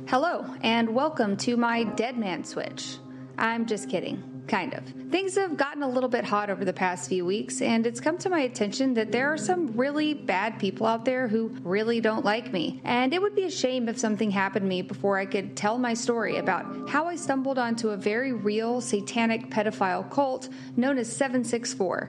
Hello, and welcome to my Dead Man Switch. I'm just kidding, kind of. Things have gotten a little bit hot over the past few weeks, and it's come to my attention that there are some really bad people out there who really don't like me. And it would be a shame if something happened to me before I could tell my story about how I stumbled onto a very real satanic pedophile cult known as 764.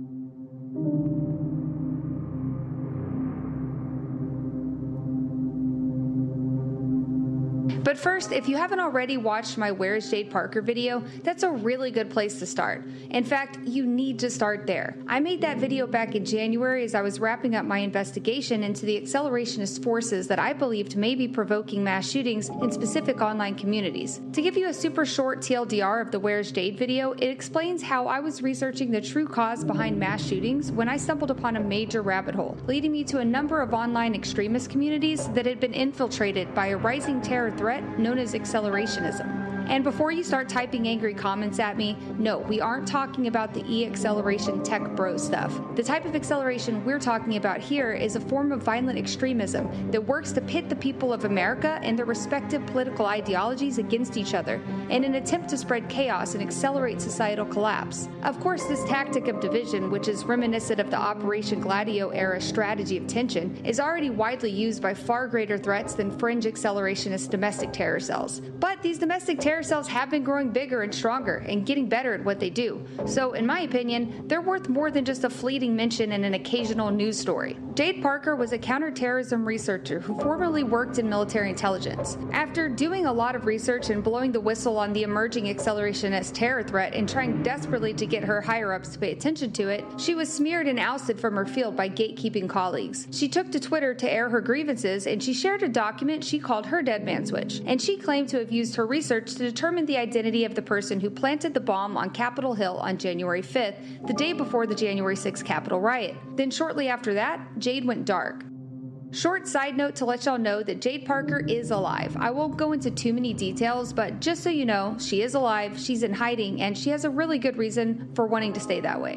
But first, if you haven't already watched my Where is Jade Parker video, that's a really good place to start. In fact, you need to start there. I made that video back in January as I was wrapping up my investigation into the accelerationist forces that I believed may be provoking mass shootings in specific online communities. To give you a super short TLDR of the Where is Jade video, it explains how I was researching the true cause behind mass shootings when I stumbled upon a major rabbit hole, leading me to a number of online extremist communities that had been infiltrated by a rising terror threat known as accelerationism. And before you start typing angry comments at me, no, we aren't talking about the e-acceleration tech bro stuff. The type of acceleration we're talking about here is a form of violent extremism that works to pit the people of America and their respective political ideologies against each other in an attempt to spread chaos and accelerate societal collapse. Of course, this tactic of division, which is reminiscent of the Operation Gladio era strategy of tension, is already widely used by far greater threats than fringe accelerationist domestic terror cells. But these domestic terror cells have been growing bigger and stronger and getting better at what they do. So, in my opinion, they're worth more than just a fleeting mention in an occasional news story. Jade Parker was a counterterrorism researcher who formerly worked in military intelligence. After doing a lot of research and blowing the whistle on the emerging accelerationist terror threat and trying desperately to get her higher-ups to pay attention to it, she was smeared and ousted from her field by gatekeeping colleagues. She took to Twitter to air her grievances, and she shared a document she called her Dead Man Switch, and she claimed to have used her research to determine the identity of the person who planted the bomb on Capitol Hill on January 5th, the day before the January 6th Capitol riot. Then shortly after that, Jade went dark. Short side note to let y'all know that Jade Parker is alive. I won't go into too many details, but just so you know, she is alive, she's in hiding, and she has a really good reason for wanting to stay that way.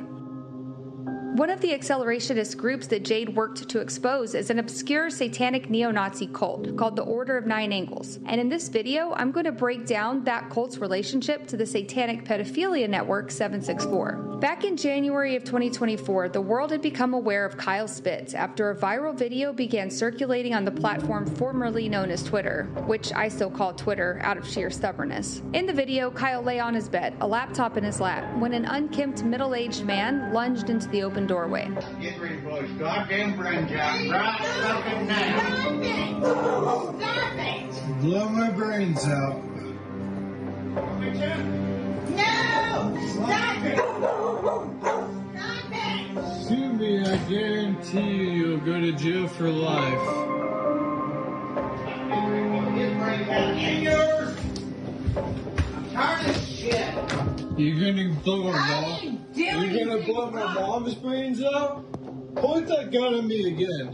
One of the accelerationist groups that Jade worked to expose is an obscure satanic neo-Nazi cult called the Order of Nine Angles. And in this video, I'm going to break down that cult's relationship to the satanic pedophilia network 764. Back in January of 2024, the world had become aware of Kyle Spitz after a viral video began circulating on the platform formerly known as Twitter, which I still call Twitter out of sheer stubbornness. In the video, Kyle lay on his bed, a laptop in his lap, when an unkempt middle-aged man lunged into the open doorway. Get ready for his goddamn brain job right fucking now. Stop it! Blow my brains out. No! Stop it! Stop it! Sue me, I guarantee you'll go to jail for life. Get brains out. In yours! I'm tired of shit. You're gonna blow my I mom? ain't doing You're gonna anything blow my wrong. mom's brains out? Point that gun at me again.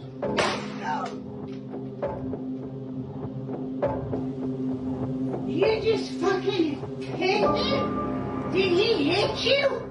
You just fucking hit him? Did he hit you?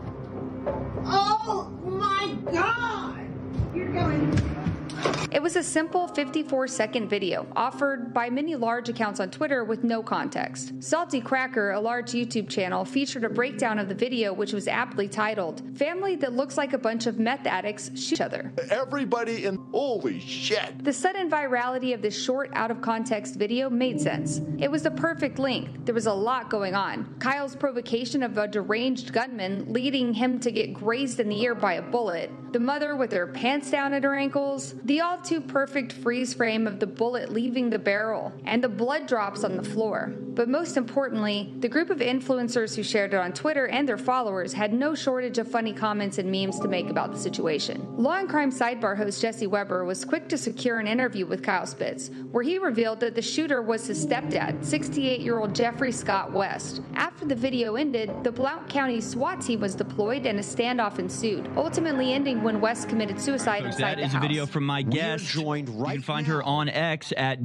Oh my god! You're going... It was a simple 54-second video, offered by many large accounts on Twitter with no context. Salty Cracker, a large YouTube channel, featured a breakdown of the video which was aptly titled, "Family that looks like a bunch of meth addicts shoot each other." Everybody in... Holy shit! The sudden virality of this short, out-of-context video made sense. It was the perfect length. There was a lot going on. Kyle's provocation of a deranged gunman leading him to get grazed in the ear by a bullet, the mother with her pants down at her ankles, the all-too-perfect freeze frame of the bullet leaving the barrel, and the blood drops on the floor. But most importantly, the group of influencers who shared it on Twitter and their followers had no shortage of funny comments and memes to make about the situation. Law and Crime Sidebar host Jesse Weber was quick to secure an interview with Kyle Spitz, where he revealed that the shooter was his stepdad, 68-year-old Jeffrey Scott West. After the video ended, the Blount County SWAT team was deployed and a standoff ensued, ultimately ending when West committed suicide inside the house. That is a video from my guest. Joined right you can find now. her on X at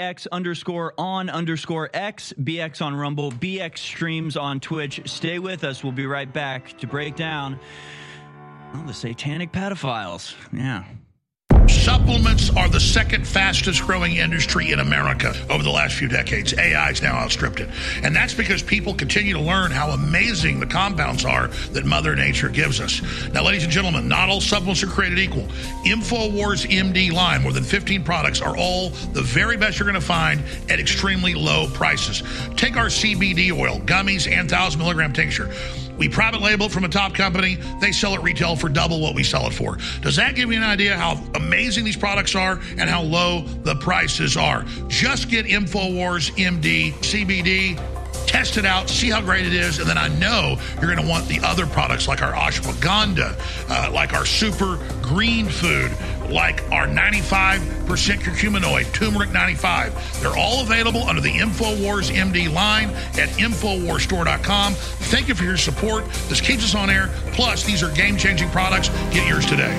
BX_on_X, BX on Rumble, BX streams on Twitch. Stay with us. We'll be right back to break down the satanic pedophiles. Yeah. Supple Supplements are the second fastest growing industry in America over the last few decades. AI has now outstripped it. And that's because people continue to learn how amazing the compounds are that Mother Nature gives us. Now, ladies and gentlemen, not all supplements are created equal. InfoWars MD line, more than 15 products, are all the very best you're going to find at extremely low prices. Take our CBD oil, gummies, and 1,000 milligram tincture. We private label it from a top company. They sell it retail for double what we sell it for. Does that give you an idea how amazing these products are and how low the prices are? Just get InfoWars MD CBD. Test it out, see how great it is, and then I know you're going to want the other products like our ashwagandha, like our super green food, like our 95% curcuminoid, turmeric 95. They're all available under the InfoWars MD line at InfoWarsStore.com. Thank you for your support. This keeps us on air. Plus, these are game-changing products. Get yours today.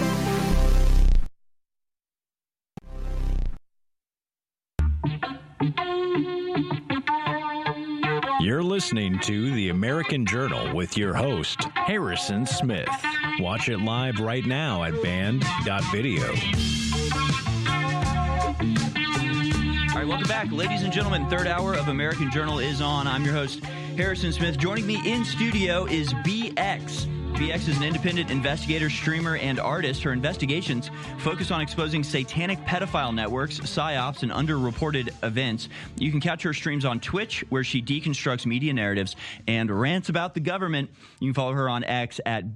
You're listening to The American Journal with your host, Harrison Smith. Watch it live right now at band.video. All right, welcome back. Ladies and gentlemen, third hour of American Journal is on. I'm your host, Harrison Smith. Joining me in studio is BX. BX is an independent investigator, streamer, and artist. Her investigations focus on exposing satanic pedophile networks, psyops, and underreported events. You can catch her streams on Twitch, where she deconstructs media narratives and rants about the government. You can follow her on X at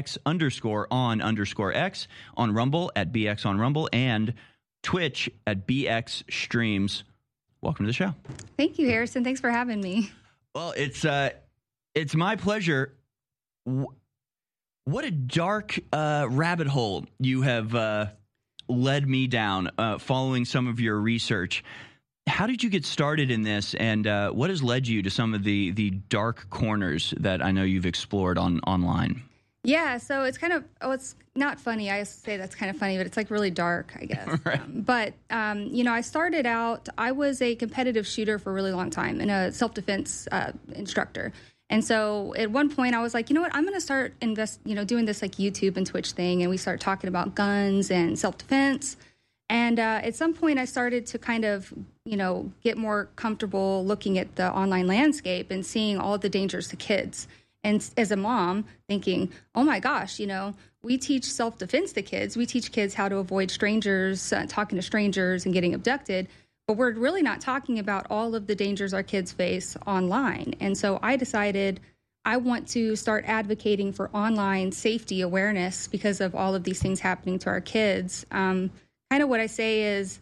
BX_on_X, on Rumble at BX on Rumble, and Twitch at BX Streams. Welcome to the show. Thank you, Harrison. Thanks for having me. Well, it's my pleasure. What a dark rabbit hole you have led me down following some of your research. How did you get started in this, and what has led you to some of the dark corners that I know you've explored online? Yeah, so it's kind of, it's not funny. I say that's kind of funny, but it's like really dark, I guess. Right. I started out, I was a competitive shooter for a really long time and a self-defense instructor. And so at one point I was like, you know what, I'm going to start doing this like YouTube and Twitch thing. And we started talking about guns and self-defense. And at some point I started to kind of, get more comfortable looking at the online landscape and seeing all the dangers to kids. And as a mom thinking, oh my gosh, we teach self-defense to kids. We teach kids how to avoid strangers, talking to strangers and getting abducted. But we're really not talking about all of the dangers our kids face online. And so I decided I want to start advocating for online safety awareness because of all of these things happening to our kids. Kind of what I say is,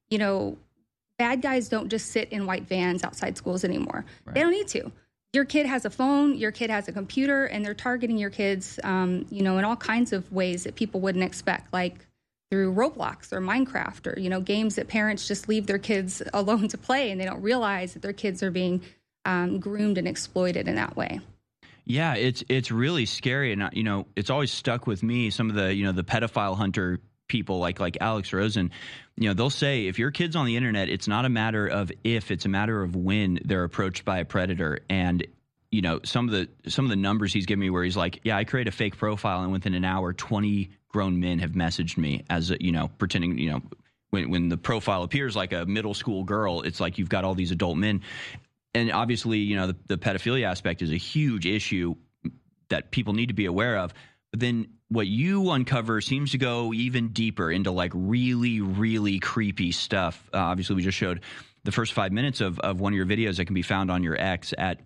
bad guys don't just sit in white vans outside schools anymore. Right. They don't need to. Your kid has a phone, your kid has a computer, and they're targeting your kids, in all kinds of ways that people wouldn't expect, like through Roblox or Minecraft or, games that parents just leave their kids alone to play and they don't realize that their kids are being groomed and exploited in that way. Yeah, it's really scary. And, it's always stuck with me. Some of the, the pedophile hunter people like Alex Rosen, they'll say if your kid's on the internet, it's not a matter of if, it's a matter of when they're approached by a predator. And, some of the numbers he's giving me where he's like, yeah, I create a fake profile and within an hour, 20 grown men have messaged me as pretending, when the profile appears like a middle school girl, it's like you've got all these adult men. And obviously, the pedophilia aspect is a huge issue that people need to be aware of. But then what you uncover seems to go even deeper into like really, really creepy stuff. Obviously, we just showed the first 5 minutes of one of your videos that can be found on your X at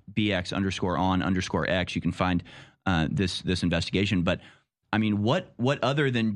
BX_on_X. You can find this investigation. But I mean, what other than,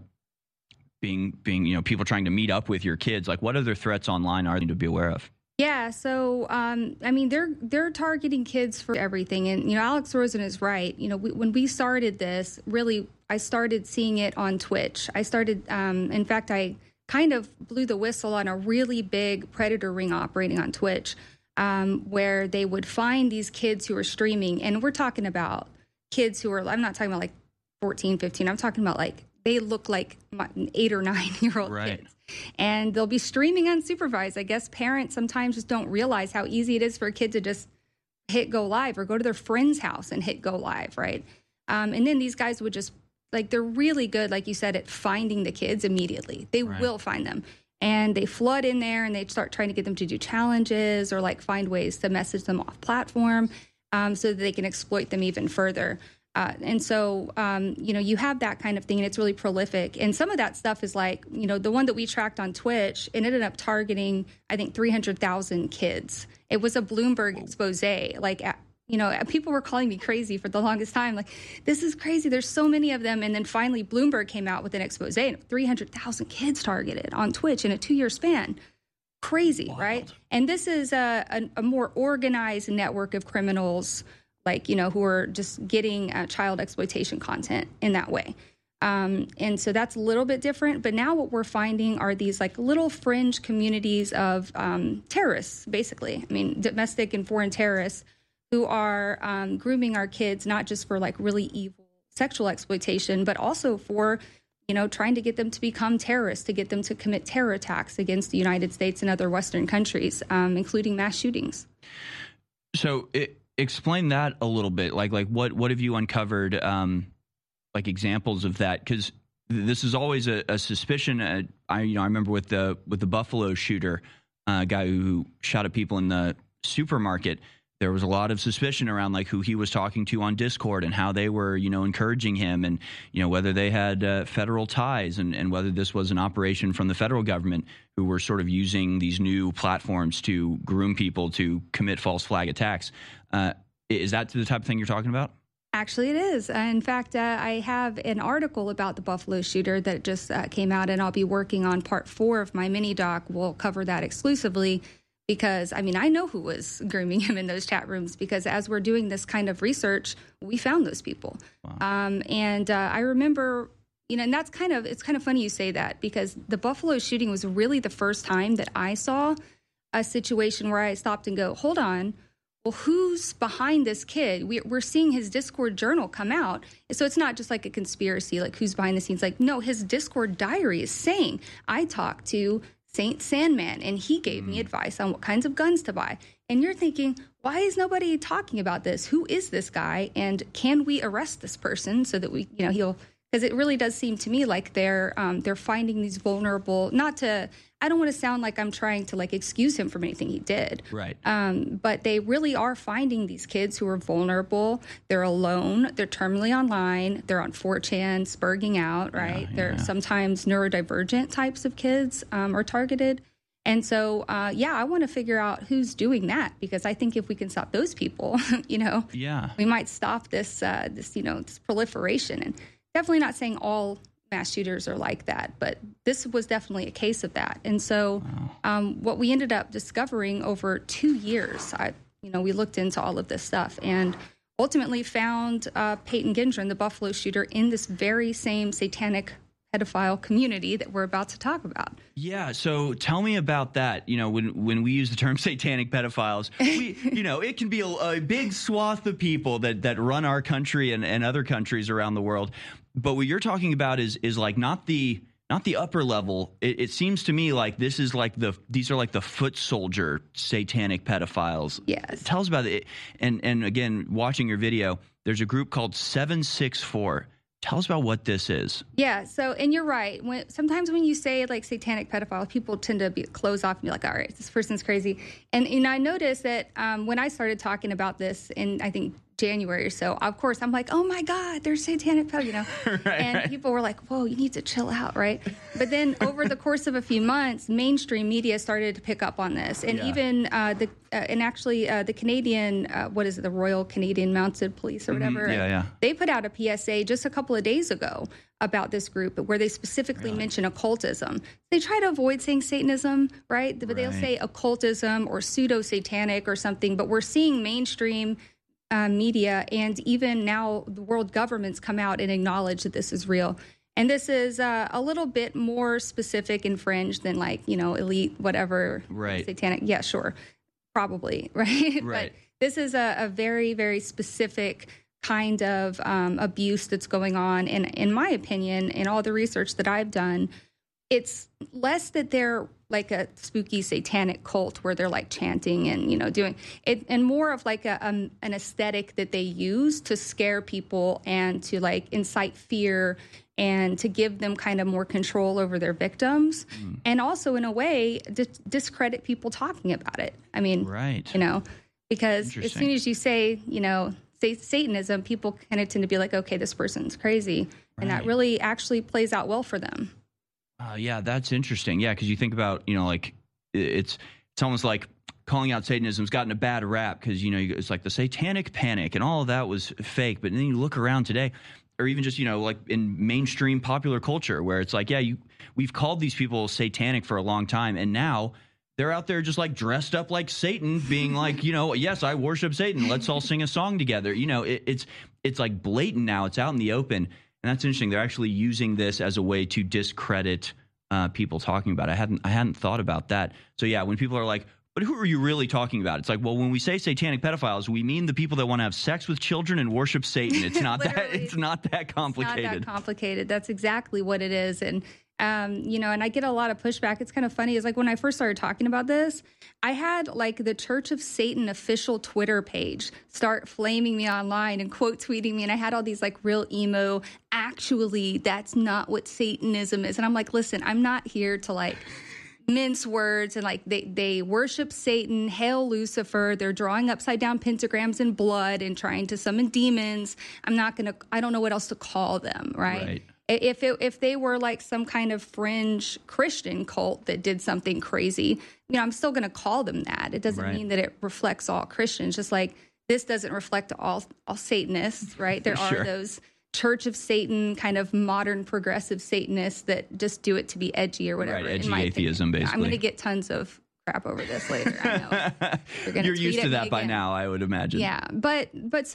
being people trying to meet up with your kids, like what other threats online are there to be aware of? Yeah, so they're targeting kids for everything, and Alex Rosen is right. When we started this, really, I started seeing it on Twitch. I started, in fact, I kind of blew the whistle on a really big predator ring operating on Twitch, where they would find these kids who are streaming, and we're talking about kids who are, I'm not talking about like 14, 15. I'm talking about like they look like 8 or 9 year old kids. And they'll be streaming unsupervised. I guess parents sometimes just don't realize how easy it is for a kid to just hit go live or go to their friend's house and hit go live, right? And then these guys would just like they're really good, like you said, at finding the kids immediately. They will find them. And they flood in there and they start trying to get them to do challenges or like find ways to message them off platform so that they can exploit them even further. And so, you have that kind of thing, and it's really prolific. And some of that stuff is like, the one that we tracked on Twitch, it ended up targeting, I think, 300,000 kids. It was a Bloomberg expose. Like, people were calling me crazy for the longest time. Like, this is crazy. There's so many of them. And then finally, Bloomberg came out with an expose, and 300,000 kids targeted on Twitch in a 2-year span. Crazy, right? And this is a more organized network of criminals, like, who are just getting child exploitation content in that way. And so that's a little bit different. But now what we're finding are these like little fringe communities of terrorists, basically. I mean, domestic and foreign terrorists who are grooming our kids, not just for like really evil sexual exploitation, but also for, trying to get them to become terrorists, to get them to commit terror attacks against the United States and other Western countries, including mass shootings. So explain that a little bit. Like what have you uncovered, like examples of that? Because this is always a suspicion. I remember with the Buffalo shooter, guy who shot at people in the supermarket. There was a lot of suspicion around like who he was talking to on Discord and how they were, encouraging him, and whether they had federal ties, and whether this was an operation from the federal government who were sort of using these new platforms to groom people to commit false flag attacks. Is that the type of thing you're talking about? Actually, it is. In fact, I have an article about the Buffalo shooter that just came out, and I'll be working on part 4 of my mini doc. We'll cover that exclusively. Because, I know who was grooming him in those chat rooms, because as we're doing this kind of research, we found those people. Wow. I remember, and it's kind of funny you say that, because the Buffalo shooting was really the first time that I saw a situation where I stopped and go, hold on, well, who's behind this kid? We're seeing his Discord journal come out. So it's not just like a conspiracy, like who's behind the scenes. Like, no, his Discord diary is saying, I talked to Saint Sandman, and he gave me advice on what kinds of guns to buy. And you're thinking, why is nobody talking about this? Who is this guy? And can we arrest this person so that we, because it really does seem to me like they're finding these vulnerable, I don't want to sound like I'm trying to like excuse him from anything he did. Right. But they really are finding these kids who are vulnerable. They're alone. They're terminally online. They're on 4chan, spurging out, right? They're sometimes neurodivergent types of kids are targeted. And so, I want to figure out who's doing that, because I think if we can stop those people, we might stop this proliferation. And definitely not saying all mass shooters are like that, but this was definitely a case of that. And so what we ended up discovering over 2 years, we looked into all of this stuff and ultimately found Peyton Gendron, the Buffalo shooter, in this very same satanic pedophile community that we're about to talk about. Yeah, so tell me about that. When we use the term satanic pedophiles, it can be a big swath of people that run our country and other countries around the world. But what you're talking about is like not the upper level. It seems to me like this is like these are like the foot soldier satanic pedophiles. Yes. Tell us about it. And again, watching your video, there's a group called 764. Tell us about what this is. Yeah. So, and you're right. Sometimes when you say like satanic pedophile, people tend to close off and be like, all right, this person's crazy. And I noticed that when I started talking about this in, I think, January or so, of course, I'm like, oh my God, there's satanic pedophile, and people were like, whoa, you need to chill out, right? But then over the course of a few months, mainstream media started to pick up on this. And even the Canadian, the Royal Canadian Mounted Police or whatever, they put out a PSA just a couple of days ago about this group where they specifically mention occultism. They try to avoid saying Satanism, right? But they'll say occultism or pseudo-satanic or something. But we're seeing mainstream media and even now the world governments come out and acknowledge that this is real. And this is a little bit more specific and fringe than like, elite, whatever, satanic. Yeah, sure. Probably, right? But this is a very, very specific kind of abuse that's going on. And in my opinion, in all the research that I've done, it's less that they're like a spooky satanic cult where they're like chanting and, doing it, and more of like an aesthetic that they use to scare people and to like incite fear and to give them kind of more control over their victims. And also in a way discredit people talking about it. I mean, right. Because as soon as you say Satanism, people kind of tend to be like, okay, this person's crazy. Right. And that really actually plays out well for them. Yeah, that's interesting. Yeah, because you think about, like it's almost like calling out Satanism's gotten a bad rap because, it's like the satanic panic and all of that was fake. But then you look around today, or even just, like in mainstream popular culture where it's like, yeah, we've called these people satanic for a long time. And now they're out there just like dressed up like Satan being like, yes, I worship Satan. Let's all sing a song together. It's like blatant now. It's out in the open. And that's interesting. They're actually using this as a way to discredit people talking about it. I hadn't thought about that. So yeah, when people are like, but who are you really talking about? It's like, well, when we say satanic pedophiles, we mean the people that want to have sex with children and worship Satan. It's not that. It's not that complicated. It's not that complicated. That's exactly what it is. And and I get a lot of pushback. It's kind of funny. It's like when I first started talking about this, I had like the Church of Satan official Twitter page start flaming me online and quote tweeting me. And I had all these like real emo, actually, that's not what Satanism is. And I'm like, listen, I'm not here to like mince words. And like they worship Satan, hail Lucifer. They're drawing upside down pentagrams in blood and trying to summon demons. I don't know what else to call them. Right. If they were like some kind of fringe Christian cult that did something crazy, I'm still going to call them that. It doesn't mean that it reflects all Christians. Just like this doesn't reflect all Satanists, right? There are those Church of Satan kind of modern progressive Satanists that just do it to be edgy or whatever. Right, edgy atheism, basically. I'm going to get tons of crap over this later. I know. You're used to that by now, I would imagine. Yeah, but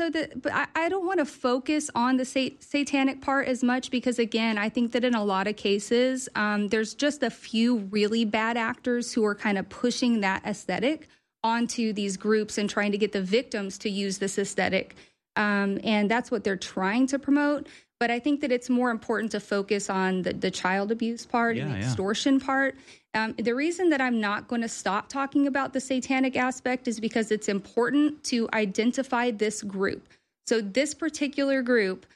I don't want to focus on the satanic part as much because, again, I think that in a lot of cases, there's just a few really bad actors who are kind of pushing that aesthetic onto these groups and trying to get the victims to use this aesthetic. And that's what they're trying to promote. But I think that it's more important to focus on the child abuse part and the extortion part. The reason that I'm not going to stop talking about the satanic aspect is because it's important to identify this group. So this particular group,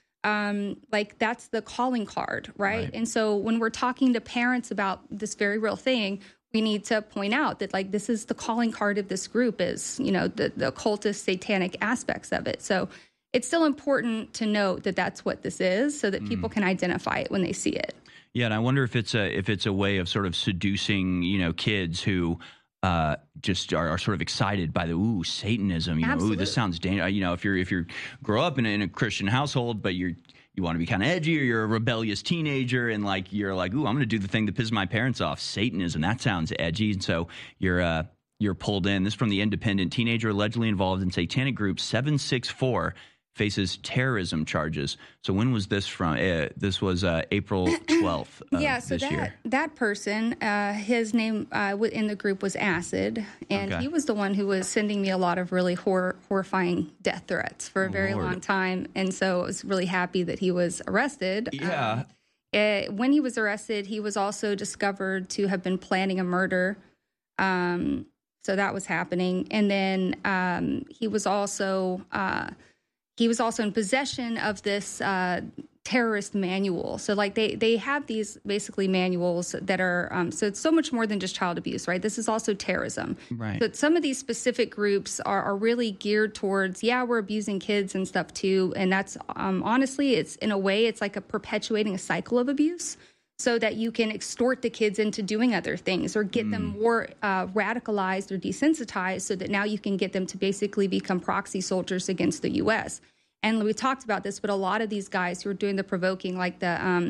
that's the calling card, right? And so when we're talking to parents about this very real thing, we need to point out that like this is the calling card of this group is, the occultist satanic aspects of it. So it's still important to note that that's what this is so that people can identify it when they see it. Yeah, and I wonder if it's a way of sort of seducing, kids who just are sort of excited by the Satanism. Ooh, this sounds dangerous. If you grow up in a Christian household, but you want to be kind of edgy, or you're a rebellious teenager, and like you're like, ooh, I'm going to do the thing that pisses my parents off. Satanism, that sounds edgy, and so you're pulled in. This is from The Independent. Teenager allegedly involved in satanic group 764. Faces terrorism charges. So when was this from? This was April 12th of this year. That person, his name in the group was Acid, and he was the one who was sending me a lot of really horrifying death threats for a very long time. And so I was really happy that he was arrested. Yeah. When he was arrested, he was also discovered to have been planning a murder. So that was happening. And then he was also in possession of this terrorist manual. So like they have these basically manuals that are, so it's so much more than just child abuse, right? This is also terrorism. Right. But some of these specific groups are really geared towards, we're abusing kids and stuff too. And that's honestly, it's in a way, it's like perpetuating a cycle of abuse so that you can extort the kids into doing other things or get them more radicalized or desensitized so that now you can get them to basically become proxy soldiers against the U.S. And we talked about this, but a lot of these guys who are doing the provoking, like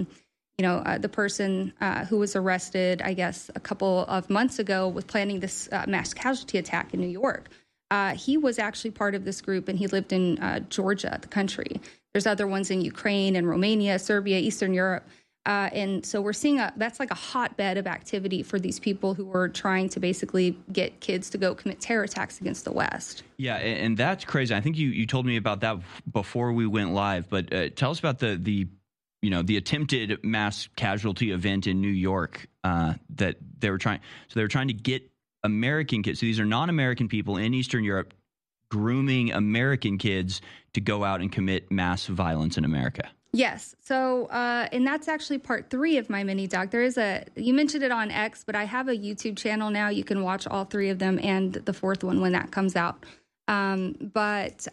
the person who was arrested, I guess, a couple of months ago with planning this mass casualty attack in New York, he was actually part of this group, and he lived in Georgia, the country. There's other ones in Ukraine and Romania, Serbia, Eastern Europe. And so we're seeing that's like a hotbed of activity for these people who are trying to basically get kids to go commit terror attacks against the West. Yeah, and that's crazy. I think you told me about that before we went live, but tell us about the the attempted mass casualty event in New York that they were trying. So they were trying to get American kids. So these are non-American people in Eastern Europe grooming American kids to go out and commit mass violence in America. Yes. So, and that's actually part 3 of my mini doc. You mentioned it on X, but I have a YouTube channel now. You can watch all 3 of them and the 4th one when that comes out. And it's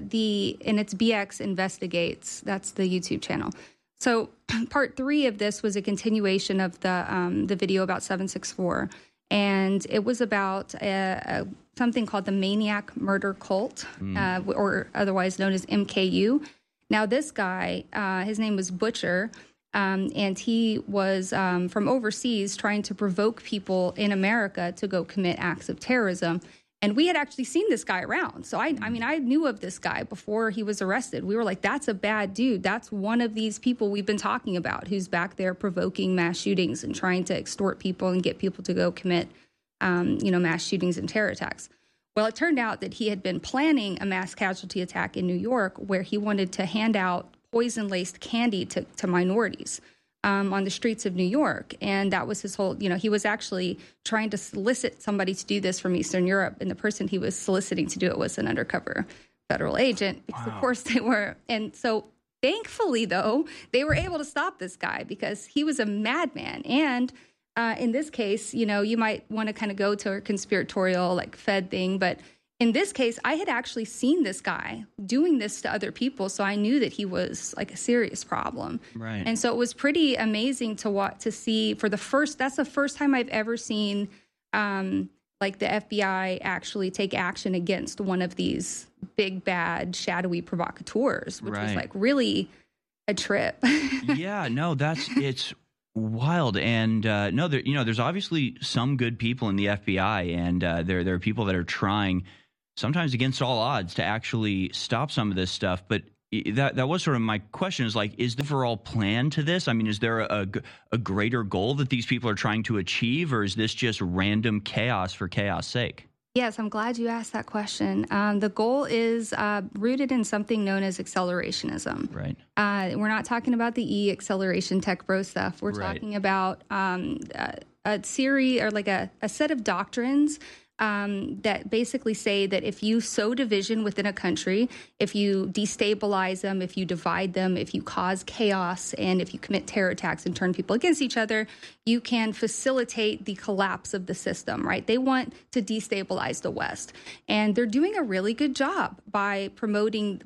BX Investigates. That's the YouTube channel. So part 3 of this was a continuation of the video about 764. And it was about something called the Maniac Murder Cult, or otherwise known as MKU. Now, this guy, his name was Butcher, and he was from overseas trying to provoke people in America to go commit acts of terrorism. And we had actually seen this guy around. So, I knew of this guy before he was arrested. We were like, that's a bad dude. That's one of these people we've been talking about who's back there provoking mass shootings and trying to extort people and get people to go commit, mass shootings and terror attacks. Well, it turned out that he had been planning a mass casualty attack in New York where he wanted to hand out poison-laced candy to minorities on the streets of New York. And that was his whole, he was actually trying to solicit somebody to do this from Eastern Europe. And the person he was soliciting to do it was an undercover federal agent, because of course they were. And so thankfully, though, they were able to stop this guy because he was a madman. And in this case, you might want to kind of go to a conspiratorial like Fed thing, but in this case, I had actually seen this guy doing this to other people, so I knew that he was like a serious problem. Right. And so it was pretty amazing to see that's the first time I've ever seen like the FBI actually take action against one of these big, bad, shadowy provocateurs, which was like really a trip. Yeah, no, it's wild. And there's obviously some good people in the FBI, and there are people that are trying, sometimes against all odds, to actually stop some of this stuff. But that was sort of my question, is like, is the overall plan to this? I mean, is there a greater goal that these people are trying to achieve, or is this just random chaos for chaos' sake? Yes, I'm glad you asked that question. The goal is rooted in something known as accelerationism. Right. We're not talking about the acceleration tech bro stuff. We're talking about a series, or like a set of doctrines that basically say that if you sow division within a country, if you destabilize them, if you divide them, if you cause chaos, and if you commit terror attacks and turn people against each other, you can facilitate the collapse of the system, right? They want to destabilize the West. And they're doing a really good job by provoking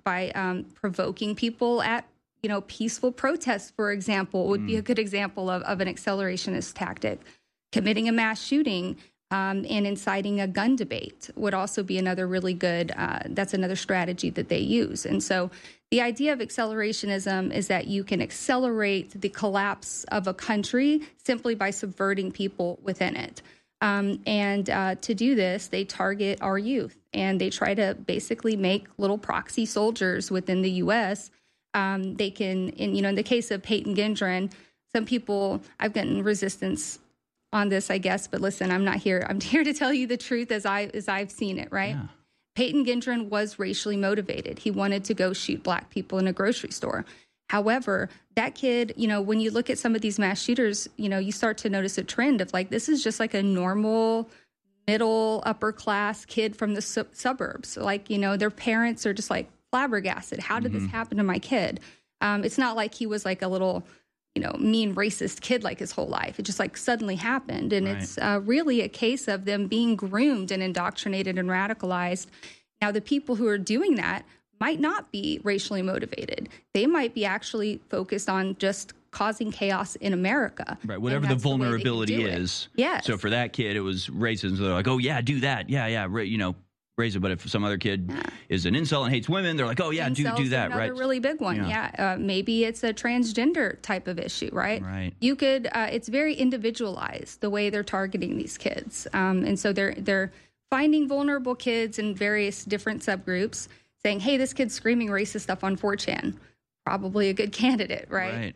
people at peaceful protests, for example, would be a good example of an accelerationist tactic. Committing a mass shooting and inciting a gun debate would also be another really good, that's another strategy that they use. And so the idea of accelerationism is that you can accelerate the collapse of a country simply by subverting people within it. And to do this, they target our youth, and they try to basically make little proxy soldiers within the U.S. They can, in the case of Peyton Gendron, some people, I've gotten resistance on this, I guess, but listen, I'm not here. I'm here to tell you the truth as I've seen it, right? Yeah. Peyton Gendron was racially motivated. He wanted to go shoot black people in a grocery store. However, that kid, when you look at some of these mass shooters, you start to notice a trend of like, this is just like a normal middle upper class kid from the suburbs. Like, their parents are just like flabbergasted. How did this happen to my kid? It's not like he was like a little, mean racist kid like his whole life. It just like suddenly happened. And it's really a case of them being groomed and indoctrinated and radicalized. Now, the people who are doing that might not be racially motivated. They might be actually focused on just causing chaos in America. Right, whatever the vulnerability is. Yes. So for that kid, it was racism. So they're like, oh, yeah, do that. Yeah, raise it. But if some other kid is an incel and hates women, they're like, oh, yeah, do that, right? Another really big one, maybe it's a transgender type of issue, right? Right. You could, it's very individualized, the way they're targeting these kids. And so they're finding vulnerable kids in various different subgroups, saying, hey, this kid's screaming racist stuff on 4chan. Probably a good candidate, right?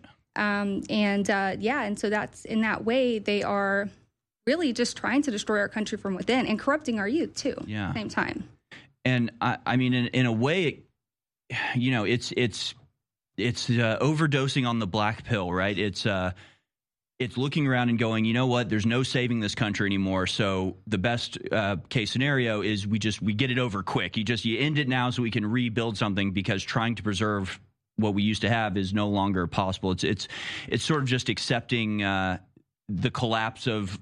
And so that's, in that way, they are really just trying to destroy our country from within and corrupting our youth too. Yeah. At the same time. And I mean, in a way, it's it's overdosing on the black pill, right? It's looking around and going, you know what? There's no saving this country anymore. So the best case scenario is we get it over quick. You end it now so we can rebuild something, because trying to preserve what we used to have is no longer possible. It's sort of just accepting the collapse of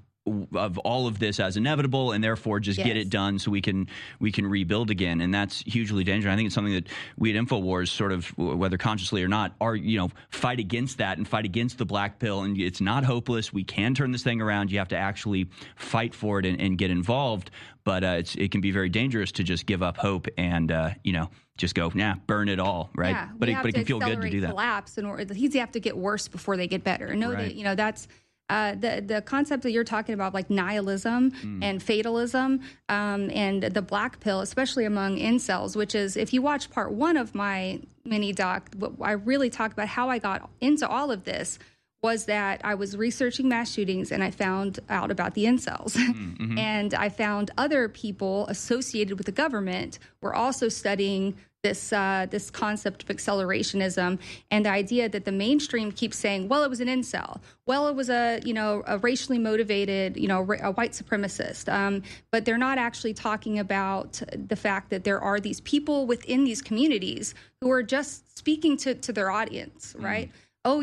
all of this as inevitable, and therefore just get it done so we can rebuild again. And that's hugely dangerous. I think it's something that we at InfoWars, sort of, whether consciously or not, are, fight against that and fight against the black pill. And it's not hopeless. We can turn this thing around. You have to actually fight for it and get involved. But it can be very dangerous to just give up hope and just go, burn it all, right? Yeah, but it can feel good to do that. Collapse, and these have to get worse before they get better. And know that that's. The concept that you're talking about, like nihilism and fatalism, and the black pill, especially among incels, which is, if you watch part 1 of my mini doc, I really talk about how I got into all of this. Was that I was researching mass shootings, and I found out about the incels. And I found other people associated with the government were also studying this concept of accelerationism, and the idea that the mainstream keeps saying, well, it was an incel. Well, it was a racially motivated, a white supremacist. But they're not actually talking about the fact that there are these people within these communities who are just speaking to their audience, right? Oh,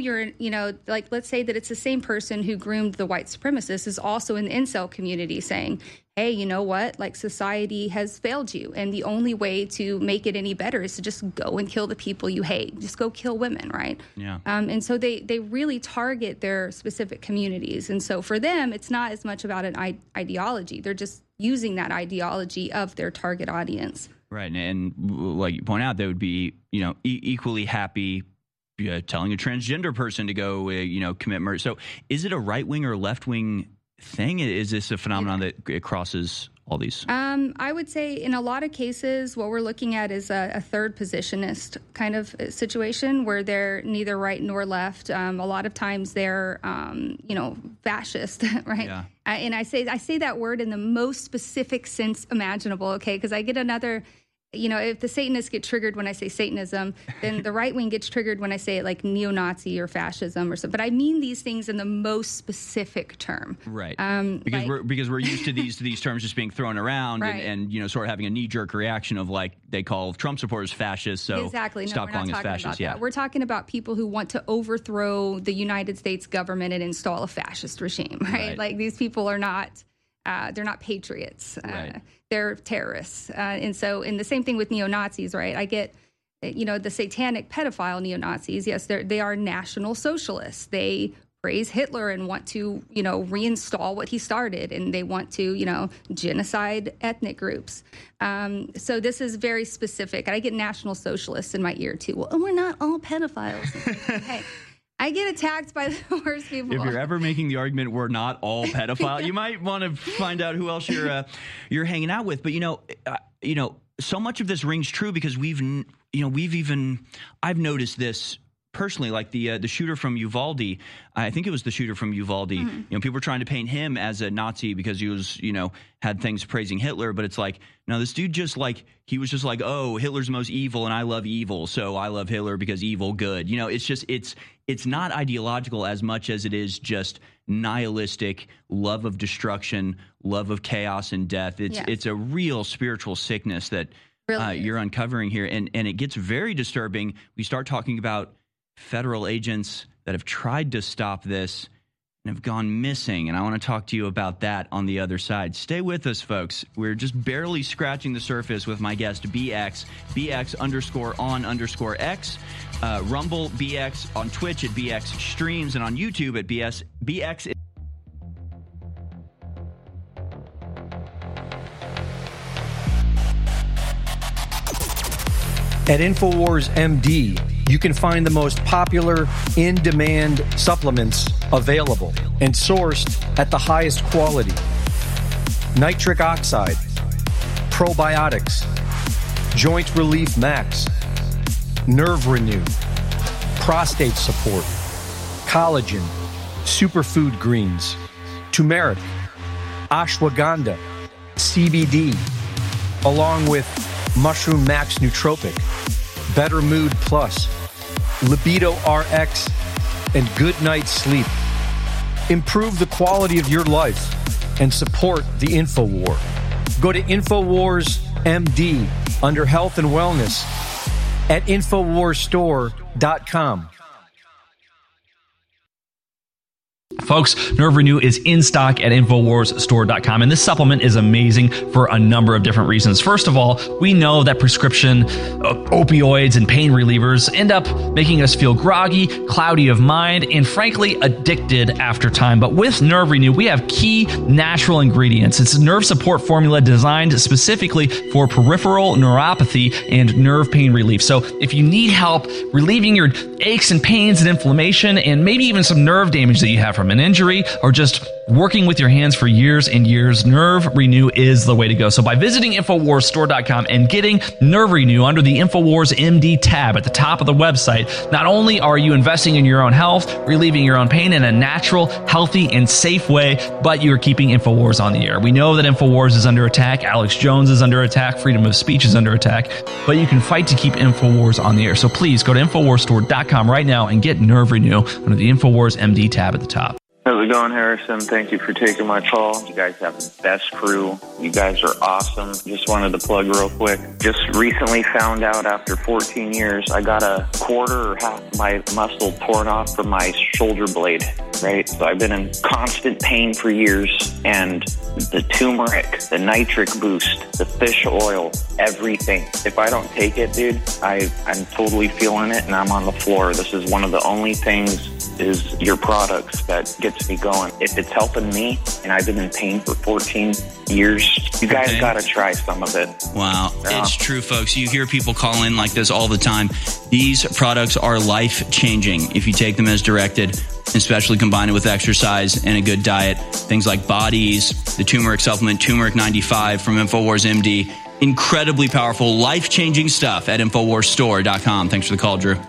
let's say that it's the same person who groomed the white supremacist is also in the incel community saying, hey, you know what? Like, society has failed you, and the only way to make it any better is to just go and kill the people you hate. Just go kill women, right? Yeah. And so they really target their specific communities. And so for them, it's not as much about an ideology. They're just using that ideology of their target audience. Right. And like you point out, they would be, equally happy telling a transgender person to go, commit murder. So is it a right-wing or left-wing thing? Is this a phenomenon that it crosses all these? I would say in a lot of cases, what we're looking at is a third positionist kind of situation where they're neither right nor left. A lot of times they're, fascist, right? Yeah. And I say that word in the most specific sense imaginable, okay? Because I get another... if the Satanists get triggered when I say Satanism, then the right wing gets triggered when I say like neo-Nazi or fascism or something. But I mean these things in the most specific term. Right. Because we're used to these terms just being thrown around and sort of having a knee-jerk reaction of like they call Trump supporters fascists. So exactly. Stop calling us fascists. Yeah. We're talking about people who want to overthrow the United States government and install a fascist regime, right? Like these people are not... they're not patriots. They're terrorists. And the same thing with neo-Nazis, right? I get, the satanic pedophile neo-Nazis. Yes, they are national socialists. They praise Hitler and want to, reinstall what he started. And they want to, genocide ethnic groups. So this is very specific. I get national socialists in my ear, too. Well, we're not all pedophiles. Hey. I get attacked by the worst people. If you're ever making the argument we're not all pedophile, you might want to find out who else you're hanging out with. But so much of this rings true because I've noticed this personally, like the shooter from Uvalde. I think it was the shooter from Uvalde. Mm-hmm. People were trying to paint him as a Nazi because he was, had things praising Hitler. But it's like, no, this dude he was just like, oh, Hitler's the most evil and I love evil, so I love Hitler because evil good. It's not ideological as much as it is just nihilistic love of destruction, love of chaos and death. It's a real spiritual sickness that you're uncovering here, and it gets very disturbing. We start talking about federal agents that have tried to stop this and have gone missing. And I want to talk to you about that on the other side. Stay with us, folks. We're just barely scratching the surface with my guest, BX, BX_on_X, Rumble BX, on Twitch at BX Streams, and on YouTube at BX. At InfoWars MD, you can find the most popular in-demand supplements available and sourced at the highest quality. Nitric oxide, probiotics, joint relief max, nerve renew, prostate support, collagen, superfood greens, turmeric, ashwagandha, CBD, along with Mushroom Max Nootropic, Better Mood Plus, Libido RX, and good night's sleep. Improve the quality of your life and support the InfoWar. Go to InfoWars MD under Health and Wellness at InfoWarsStore.com. Folks, Nerve Renew is in stock at InfoWarsStore.com, and this supplement is amazing for a number of different reasons. First of all, we know that prescription opioids and pain relievers end up making us feel groggy, cloudy of mind, and frankly, addicted after time. But with Nerve Renew, we have key natural ingredients. It's a nerve support formula designed specifically for peripheral neuropathy and nerve pain relief. So if you need help relieving your aches and pains and inflammation, and maybe even some nerve damage that you have from an injury or just working with your hands for years and years, Nerve Renew is the way to go. So by visiting InfoWarsStore.com and getting Nerve Renew under the InfoWars MD tab at the top of the website, not only are you investing in your own health, relieving your own pain in a natural, healthy, and safe way, but you're keeping InfoWars on the air. We know that InfoWars is under attack. Alex Jones is under attack. Freedom of speech is under attack. But you can fight to keep InfoWars on the air. So please go to InfoWarsStore.com right now and get Nerve Renew under the InfoWars MD tab at the top. How's it going, Harrison? Thank you for taking my call. You guys have the best crew. You guys are awesome. Just wanted to plug real quick. Just recently found out after 14 years, I got a quarter or half my muscle torn off from my shoulder blade, right? So I've been in constant pain for years, and the turmeric, the nitric boost, the fish oil, everything. If I don't take it, dude, I'm totally feeling it, and I'm on the floor. This is one of the only things is your products that gets me going. If it's helping me, and I've been in pain for 14 years, you guys got to try some of it. Wow. It's true, folks. You hear people call in like this all the time. These products are life-changing if you take them as directed, especially combined with exercise and a good diet. Things like Bodies, the turmeric supplement, Turmeric 95 from InfoWars MD. Incredibly powerful, life-changing stuff at InfoWarsStore.com. Thanks for the call, Drew.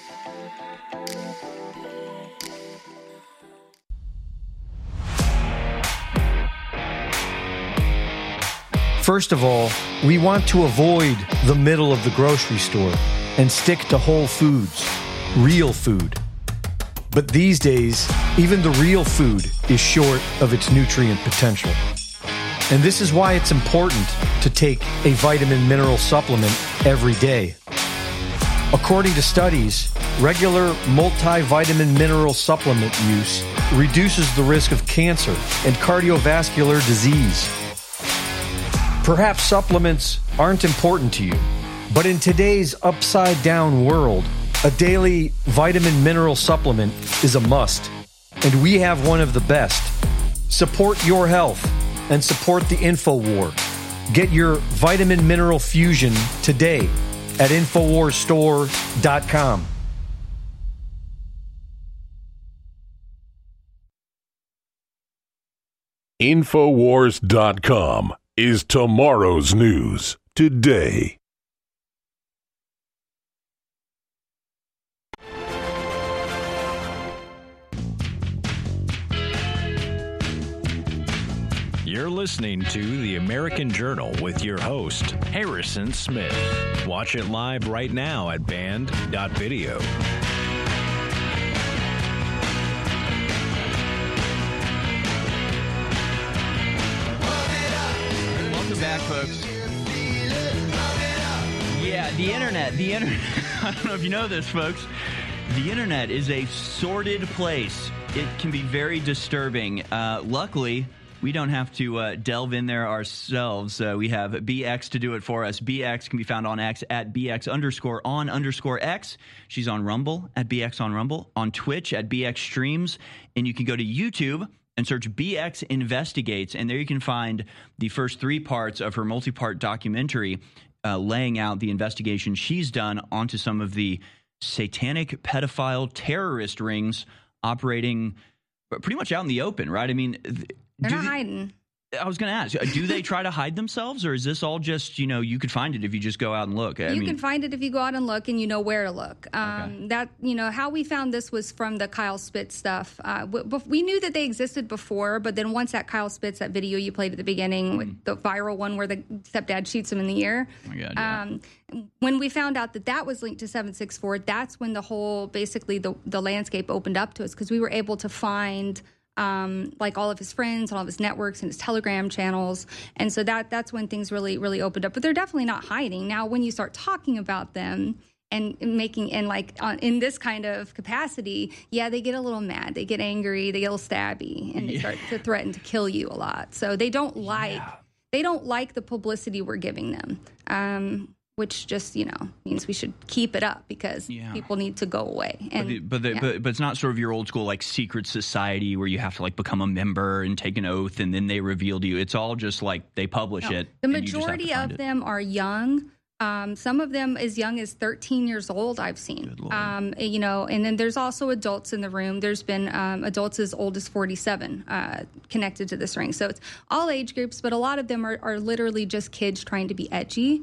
First of all, we want to avoid the middle of the grocery store and stick to whole foods, real food. But these days, even the real food is short of its nutrient potential. And this is why it's important to take a vitamin mineral supplement every day. According to studies, regular multivitamin mineral supplement use reduces the risk of cancer and cardiovascular disease. Perhaps supplements aren't important to you, but in today's upside-down world, a daily vitamin mineral supplement is a must, and we have one of the best. Support your health and support the InfoWar. Get your vitamin mineral fusion today at InfoWarsStore.com. InfoWars.com is tomorrow's news today. You're listening to The American Journal with your host, Harrison Smith. Watch it live right now at band.video. Back, folks. Yeah, the internet. I don't know if you know this, folks. The internet is a sordid place. It can be very disturbing. Luckily, we don't have to delve in there ourselves. We have BX to do it for us. BX can be found on X at BX_on_X. She's on Rumble at BX on Rumble, on Twitch at BX Streams, and you can go to YouTube and search BX Investigates, and there you can find the first 3 parts of her multi-part documentary laying out the investigation she's done onto some of the satanic pedophile terrorist rings operating pretty much out in the open, right? I mean, they're not hiding. I was going to ask, do they try to hide themselves, or is this all just, you could find it if you just go out and look? You can find it if you go out and look, and you know where to look. That, how we found this was from the Kyle Spitz stuff. We knew that they existed before, but then once that Kyle Spitz, that video you played at the beginning, with the viral one where the stepdad shoots him in the ear. Oh my God, yeah. When we found out that was linked to 764, that's when the whole, basically the landscape opened up to us, because we were able to find like all of his friends, all of his networks and his Telegram channels. And so that's when things really, really opened up. But they're definitely not hiding. Now, when you start talking about them and making, and like in this kind of capacity, they get a little mad. They get angry. They get a little stabby, and they start to threaten to kill you a lot. So they don't like the publicity we're giving them. Which just, means we should keep it up, because people need to go away. And, but it's not sort of your old school, like, secret society where you have to, like, become a member and take an oath and then they reveal to you. It's all just like they publish it. The majority of them are young. Some of them as young as 13 years old, I've seen. And then there's also adults in the room. There's been adults as old as 47 connected to this ring. So it's all age groups, but a lot of them are literally just kids trying to be edgy.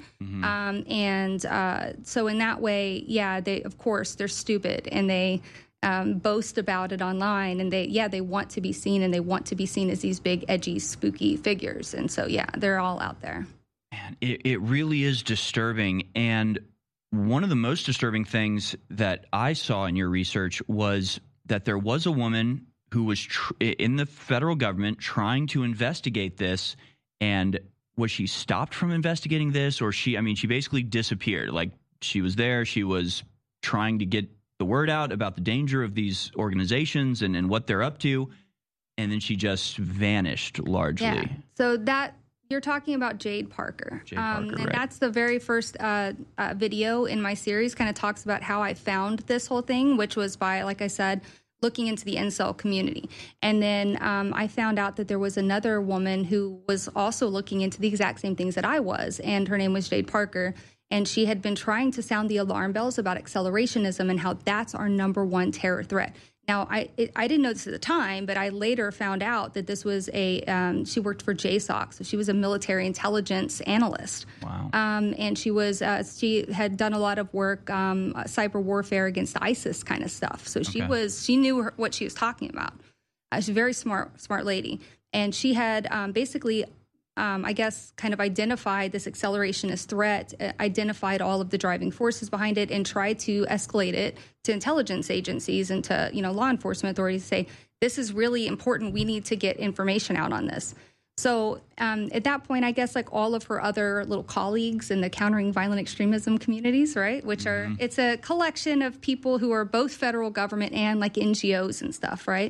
So in that way, they're stupid, and they boast about it online, and they want to be seen, and they want to be seen as these big, edgy, spooky figures. And so, they're all out there. Man, it really is disturbing. And one of the most disturbing things that I saw in your research was that there was a woman who was in the federal government trying to investigate this. And was she stopped from investigating this, or she basically disappeared? Like, she was there, she was trying to get the word out about the danger of these organizations and what they're up to, and then she just vanished largely. Yeah. So you're talking about Jade Parker. And right. That's the very first video in my series, kind of talks about how I found this whole thing, which was by, like I said, looking into the incel community. And then I found out that there was another woman who was also looking into the exact same things that I was, and her name was Jade Parker. And she had been trying to sound the alarm bells about accelerationism and how that's our number one terror threat. Now, I didn't know this at the time, but I later found out that this was she worked for JSOC, so she was a military intelligence analyst. Wow. And she had done a lot of work, cyber warfare against ISIS kind of stuff. So she knew what she was talking about. She's a very smart lady. And she had basically, I guess, kind of identified this accelerationist threat, identified all of the driving forces behind it, and tried to escalate it to intelligence agencies and to, law enforcement authorities to say, this is really important. We need to get information out on this. So at that point, I guess, like all of her other little colleagues in the countering violent extremism communities, right, which are, it's a collection of people who are both federal government and like NGOs and stuff, right?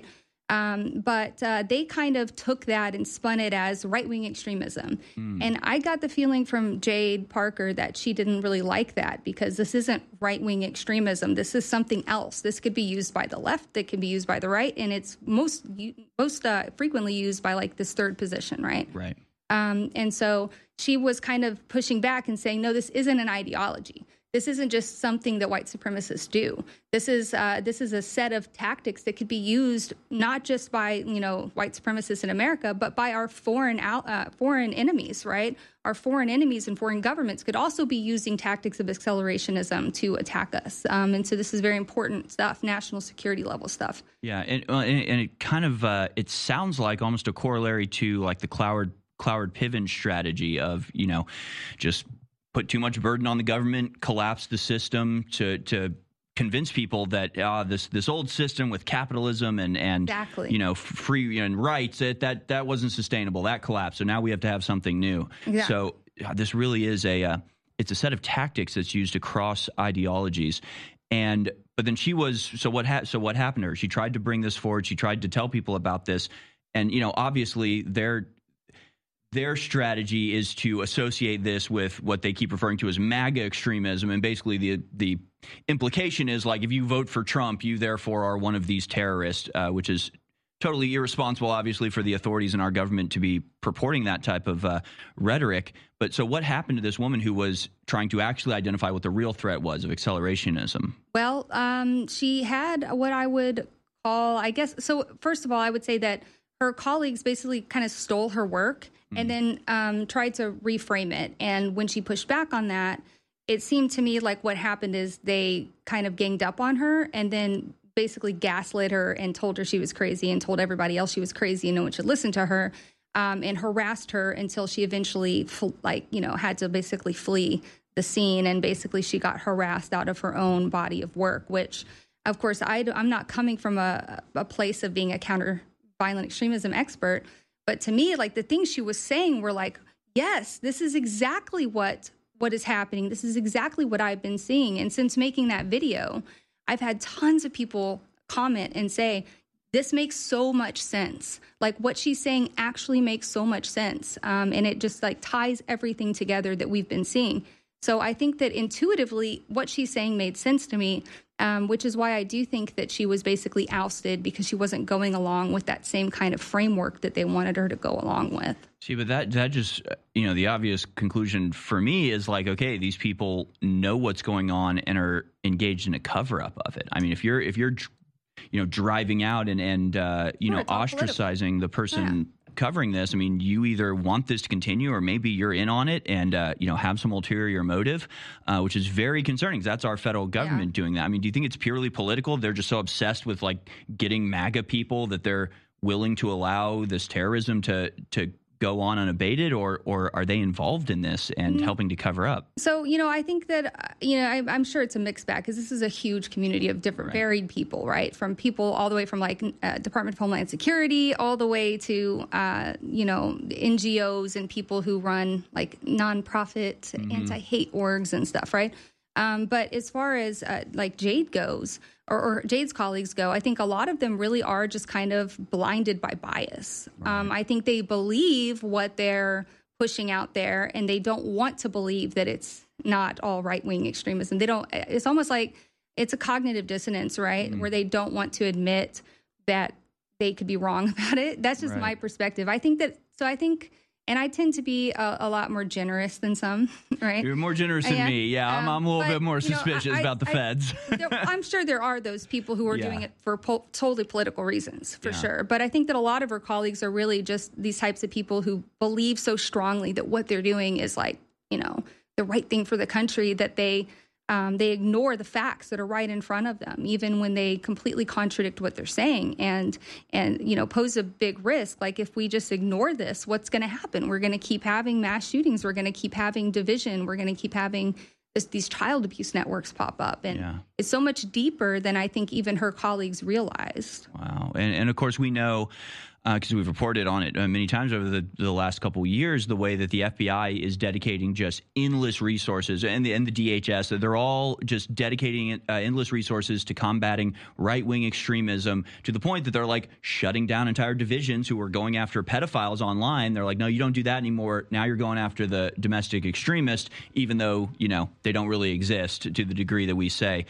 But they kind of took that and spun it as right-wing extremism. And I got the feeling from Jade Parker that she didn't really like that, because this isn't right-wing extremism. This is something else. This could be used by the left. It can be used by the right. And it's most frequently used by like this third position, right? Right. And so she was kind of pushing back and saying, no, this isn't an ideology. This isn't just something that white supremacists do. This is a set of tactics that could be used not just by white supremacists in America, but by our foreign enemies, right? Our foreign enemies and foreign governments could also be using tactics of accelerationism to attack us. And so this is very important stuff, national security level stuff. Yeah, and it kind of it sounds like almost a corollary to like the Cloward Piven strategy of just put too much burden on the government, collapse the system to convince people that this old system with capitalism and exactly. Free and rights that wasn't sustainable. That collapsed. So now we have to have something new. Yeah. So this really is it's a set of tactics that's used across ideologies. But then what happened to her? She tried to bring this forward. She tried to tell people about this, and obviously their strategy is to associate this with what they keep referring to as MAGA extremism. And basically the implication is like, if you vote for Trump, you therefore are one of these terrorists, which is totally irresponsible, obviously, for the authorities in our government to be purporting that type of rhetoric. But so what happened to this woman who was trying to actually identify what the real threat was of accelerationism? Well, she had what I would call, I guess, so first of all, I would say that her colleagues basically kind of stole her work and then tried to reframe it. And when she pushed back on that, it seemed to me like what happened is they kind of ganged up on her and then basically gaslit her and told her she was crazy and told everybody else she was crazy and no one should listen to her, and harassed her until she eventually had to basically flee the scene. And basically she got harassed out of her own body of work, which of course I'm not coming from a place of being a counter violent extremism expert, but to me, like, the things she was saying were like, yes, this is exactly what is happening. This is exactly what I've been seeing. And since making that video, I've had tons of people comment and say, this makes so much sense. Like, what she's saying actually makes so much sense. And it just like ties everything together that we've been seeing. So I think that intuitively what she's saying made sense to me, which is why I do think that she was basically ousted because she wasn't going along with that same kind of framework that they wanted her to go along with. See, but that just, the obvious conclusion for me is like, okay, these people know what's going on and are engaged in a cover-up of it. I mean, if you're driving out and ostracizing the person covering this, I mean, you either want this to continue or maybe you're in on it and, have some ulterior motive, which is very concerning because that's our federal government doing that. I mean, do you think it's purely political? They're just so obsessed with like getting MAGA people that they're willing to allow this terrorism to go on unabated, or are they involved in this and helping to cover up? So, I think that, I'm sure it's a mixed bag because this is a huge community of different varied people, right? From people all the way from like Department of Homeland Security all the way to, NGOs and people who run like nonprofit anti-hate orgs and stuff, right? But as far as like Jade goes, or Jade's colleagues go, I think a lot of them really are just kind of blinded by bias. Right. I think they believe what they're pushing out there, and they don't want to believe that it's not all right-wing extremism. It's almost like it's a cognitive dissonance, right? Where they don't want to admit that they could be wrong about it. That's just my perspective. I think, and I tend to be a lot more generous than some, right? You're more generous than me. Yeah, I'm a little bit more suspicious about the feds. I'm sure there are those people who are doing it for totally political reasons, for sure. But I think that a lot of her colleagues are really just these types of people who believe so strongly that what they're doing is like, the right thing for the country, that they ignore the facts that are right in front of them, even when they completely contradict what they're saying and pose a big risk. Like, if we just ignore this, what's going to happen? We're going to keep having mass shootings. We're going to keep having division. We're going to keep having these child abuse networks pop up. And it's so much deeper than I think even her colleagues realized. Wow. And of course, we know, because we've reported on it many times over the last couple of years, the way that the FBI is dedicating just endless resources, and the DHS, they're all just dedicating endless resources to combating right-wing extremism, to the point that they're like shutting down entire divisions who are going after pedophiles online. They're like, no, you don't do that anymore. Now you're going after the domestic extremist, even though, they don't really exist to the degree that we say.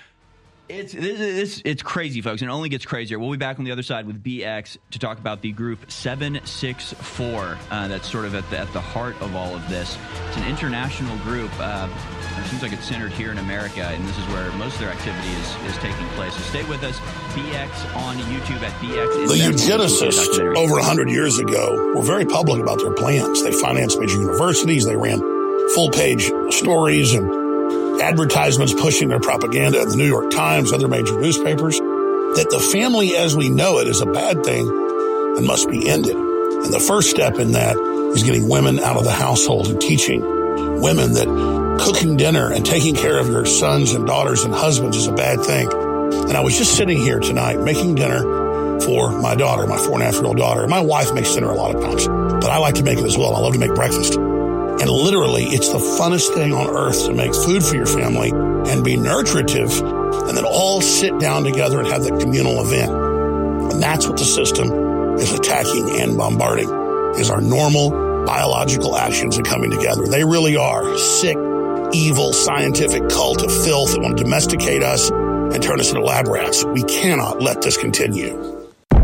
It's crazy, folks, and it only gets crazier. We'll be back on the other side with BX to talk about the group 764 that's sort of at the heart of all of this. It's an international group. It seems like it's centered here in America, and this is where most of their activity is taking place. So stay with us. BX on YouTube at BX. The eugenicists over 100 years ago were very public about their plans. They financed major universities. They ran full-page stories and advertisements pushing their propaganda in the New York Times, other major newspapers, that the family as we know it is a bad thing and must be ended. And the first step in that is getting women out of the household and teaching women that cooking dinner and taking care of your sons and daughters and husbands is a bad thing. And I was just sitting here tonight making dinner for my daughter, my 4.5-year-old daughter. My wife makes dinner a lot of times, but I like to make it as well. I love to make breakfast. And literally, it's the funnest thing on earth to make food for your family and be nurturative, and then all sit down together and have that communal event. And that's what the system is attacking and bombarding, is our normal biological actions and coming together. They really are sick, evil, scientific cult of filth that want to domesticate us and turn us into lab rats. We cannot let this continue.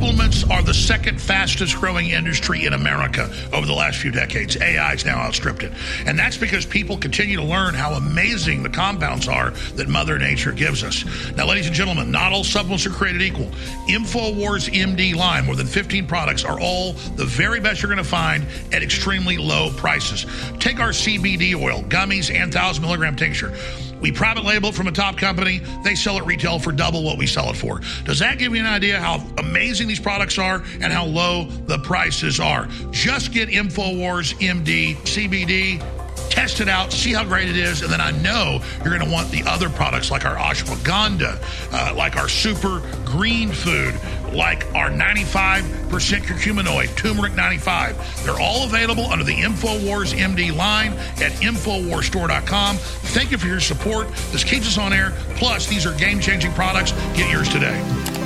Supplements are the second fastest growing industry in America over the last few decades. AI is now outstripped it. And that's because people continue to learn how amazing the compounds are that Mother Nature gives us. Now, ladies and gentlemen, not all supplements are created equal. InfoWars MD line, more than 15 products, are all the very best you're going to find at extremely low prices. Take our CBD oil, gummies, and 1,000 milligram tincture. We private label it from a top company. They sell it retail for double what we sell it for. Does that give you an idea how amazing these products are and how low the prices are? Just get InfoWars MD CBD, test it out, see how great it is, and then I know you're going to want the other products like our ashwagandha, like our super green food, like our 95% curcuminoid, turmeric 95. They're all available under the InfoWars MD line at InfoWarsStore.com. Thank you for your support. This keeps us on air. Plus, these are game-changing products. Get yours today.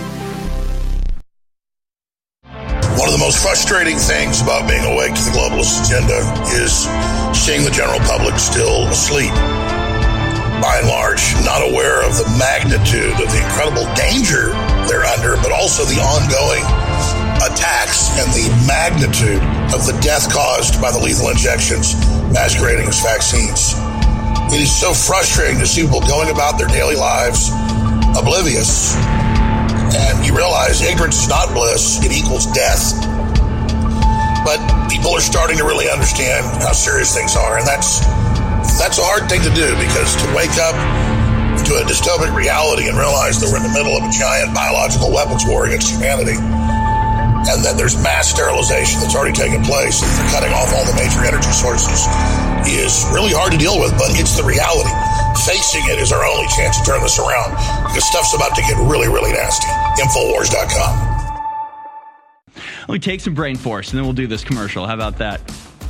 One of the most frustrating things about being awake to the globalist agenda is seeing the general public still asleep. By and large, not aware of the magnitude of the incredible danger they're under, but also the ongoing attacks and the magnitude of the death caused by the lethal injections masquerading as vaccines. It is so frustrating to see people going about their daily lives oblivious. And you realize ignorance is not bliss, it equals death. But people are starting to really understand how serious things are, and that's a hard thing to do, because to wake up to a dystopic reality and realize that we're in the middle of a giant biological weapons war against humanity, and that there's mass sterilization that's already taken place, and they're cutting off all the major energy sources, is really hard to deal with, but it's the reality. Facing it is our only chance to turn this around, because stuff's about to get really, really nasty. Infowars.com. Let me take some brain force, and then we'll do this commercial. How about that?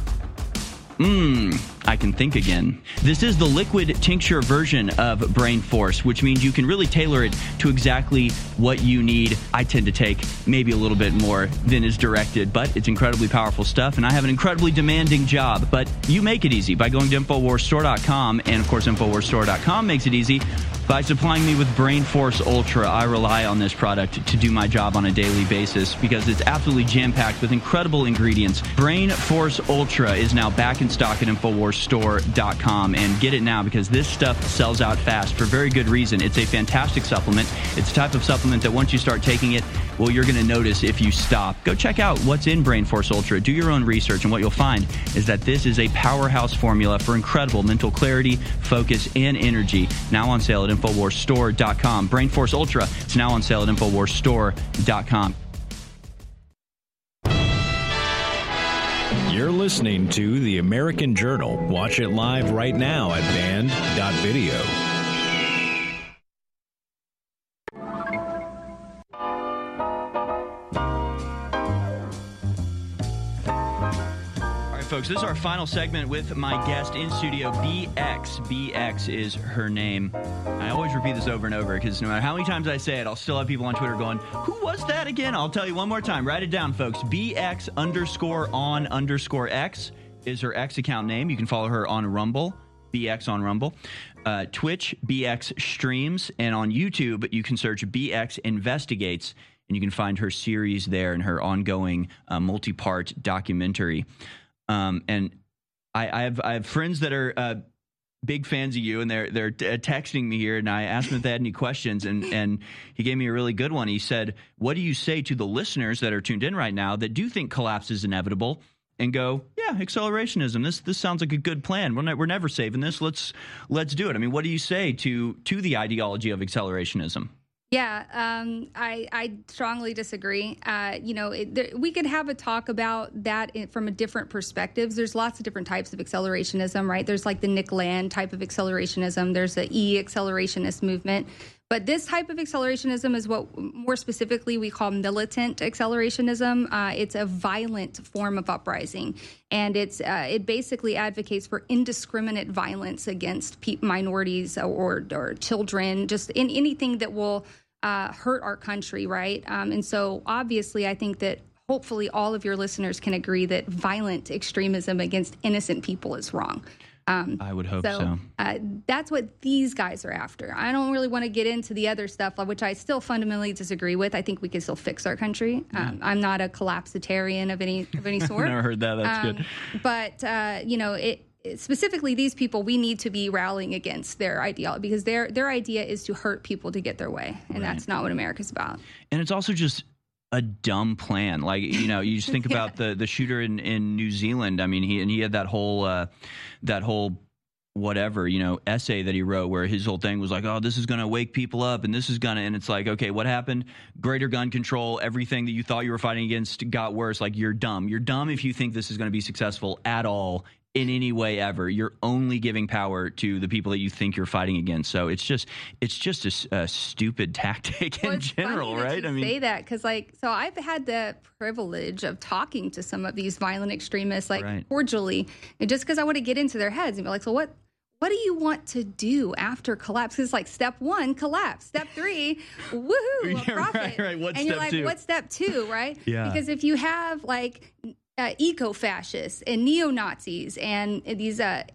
I can think again. This is the liquid tincture version of Brain Force, which means you can really tailor it to exactly what you need. I tend to take maybe a little bit more than is directed, but it's incredibly powerful stuff, and I have an incredibly demanding job. But you make it easy by going to InfoWarsStore.com, and of course InfoWarsStore.com makes it easy by supplying me with Brain Force Ultra. I rely on this product to do my job on a daily basis because it's absolutely jam-packed with incredible ingredients. Brain Force Ultra is now back in stock at InfoWarsStore.com, and get it now because this stuff sells out fast for very good reason. It's a fantastic supplement. It's a type of supplement that once you start taking it, well, you're going to notice if you stop. Go check out what's in Brain Force Ultra. Do your own research, and what you'll find is that this is a powerhouse formula for incredible mental clarity, focus, and energy. Now on sale at InfoWarsStore.com. Brain Force Ultra is now on sale at InfoWarsStore.com. You're listening to The American Journal. Watch it live right now at band.video. Folks, this is our final segment with my guest in studio, BX. BX is her name. I always repeat this over and over because no matter how many times I say it, I'll still have people on Twitter going, who was that again? I'll tell you one more time. Write it down, folks. BX_on_X is her X account name. You can follow her on Rumble, BX on Rumble. Twitch, BX Streams. And on YouTube, you can search BX Investigates. And you can find her series there and her ongoing multi-part documentary. And I have friends that are big fans of you, and they're texting me here, and I asked them if they had any questions, and he gave me a really good one. He said, what do you say to the listeners that are tuned in right now that do think collapse is inevitable and go, yeah, accelerationism, this sounds like a good plan. We're never saving this. Let's do it. I mean, what do you say to the ideology of accelerationism? Yeah, I strongly disagree. We could have a talk about that from a different perspectives. There's lots of different types of accelerationism, right? There's like the Nick Land type of accelerationism. There's the E-accelerationist movement. But this type of accelerationism is what more specifically we call militant accelerationism. It's a violent form of uprising, and it basically advocates for indiscriminate violence against minorities or children, just in anything that will hurt our country, right? And so obviously I think that hopefully all of your listeners can agree that violent extremism against innocent people is wrong. I would hope so. That's what these guys are after. I don't really want to get into the other stuff, which I still fundamentally disagree with. I think we can still fix our country. I'm not a collapsitarian of any sort. Never heard that. That's good. But specifically these people, we need to be rallying against their ideology, because their idea is to hurt people to get their way, and that's not what America's about. And it's also just a dumb plan. Like, you just think about the shooter in New Zealand. I mean, he had that whole whatever, essay that he wrote where his whole thing was like, oh, this is going to wake people up, and and it's like, okay, what happened? Greater gun control. Everything that you thought you were fighting against got worse. Like, you're dumb. You're dumb if you think this is going to be successful at all in any way ever. You're only giving power to the people that you think you're fighting against. So it's just a stupid tactic in general, right? I mean, say that because so I've had the privilege of talking to some of these violent extremists, cordially, and just because I want to get into their heads and be like, so what do you want to do after collapse? It's like step 1, collapse. Step 3, woohoo, a profit. Right. What's and step you're like, 2? what's step 2, right? Yeah. Because if you have eco-fascists and neo-Nazis and these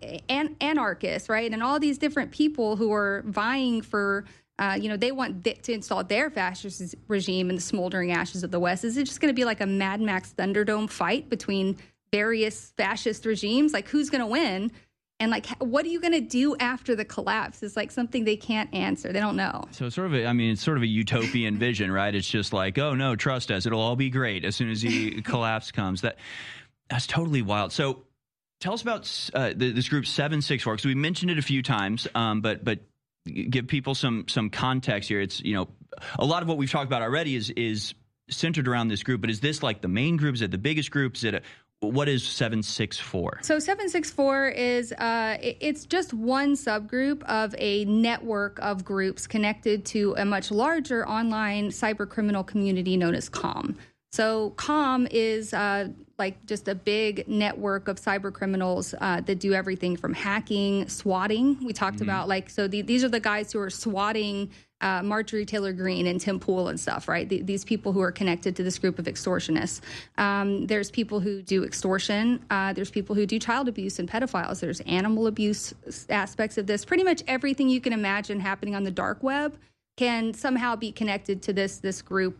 anarchists, right, and all these different people who are vying for, they want to install their fascist regime in the smoldering ashes of the West. Is it just going to be like a Mad Max Thunderdome fight between various fascist regimes? Like, who's going to win? And what are you going to do after the collapse is something they can't answer. They don't know. So it's sort of a utopian vision, right? It's just like, oh no, trust us. It'll all be great as soon as the collapse comes. That's totally wild. So tell us about this group 764, because we mentioned it a few times, but give people some context here. It's, a lot of what we've talked about already is centered around this group, but is this like the main group? Is it the biggest group? What is 764? So 764 is it's just one subgroup of a network of groups connected to a much larger online cyber criminal community known as COM. So COM is just a big network of cyber criminals that do everything from hacking, swatting. We talked about these are the guys who are swatting Marjorie Taylor Greene and Tim Pool and stuff, right? These people who are connected to this group of extortionists. There's people who do extortion. There's people who do child abuse and pedophiles. There's animal abuse aspects of this. Pretty much everything you can imagine happening on the dark web can somehow be connected to this group